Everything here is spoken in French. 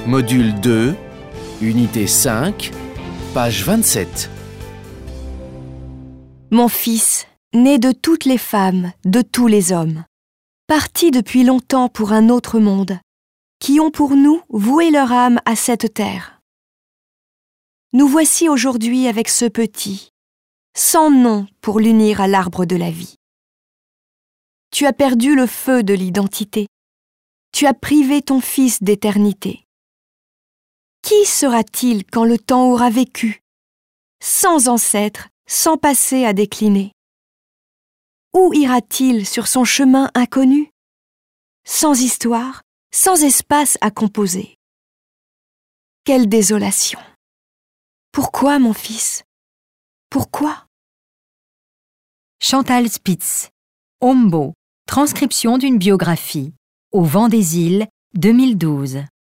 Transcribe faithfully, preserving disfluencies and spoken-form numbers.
Module deux, unité cinq, page vingt-sept. Mon fils, né de toutes les femmes, de tous les hommes, partis depuis longtemps pour un autre monde, qui ont pour nous voué leur âme à cette terre. Nous voici aujourd'hui avec ce petit, sans nom pour l'unir à l'arbre de la vie. Tu as perdu le feu de l'identité. Tu as privé ton fils d'éternité. Qui sera-t-il quand le temps aura vécu, sans ancêtre, sans passé à décliner? Où ira-t-il sur son chemin inconnu, sans histoire, sans espace à composer? Quelle désolation! Pourquoi, mon fils? Pourquoi? Chantal Spitz, Ombo, transcription d'une biographie, Au vent des îles, deux mille douze.